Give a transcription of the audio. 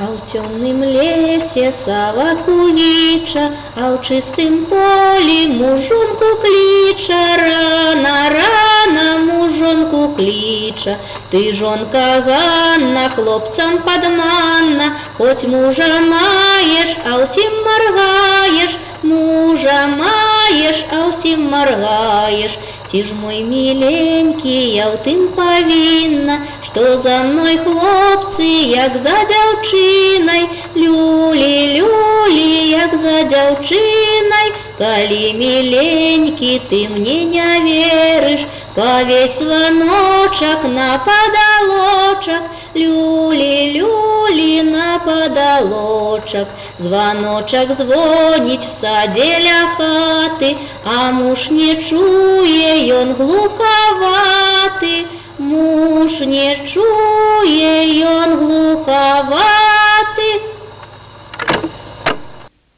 А ў цёмным лесе сава кугіча, а ў чыстым полі мужонку кліча. Рана мужонку кліча. Ты, жонка Ганна, хлопцам падманна, хоць мужа маеш, а ўсім маргаеш. Мужа маеш, а ўсім маргаеш. Ці ж, мой міленькі, я ў тым павінна, што за мной хлопцы, як за дзяўчынай. Люлі, як за дзяўчынай. Калі, міленькі, ты мне не верыш, павесь званочак на падалочак. Люлі, на падалочак. Званочак звоніць в садзе ля хаты, а муж не чуе, ён глухаваты. Муж не чуе, ён глухаваты.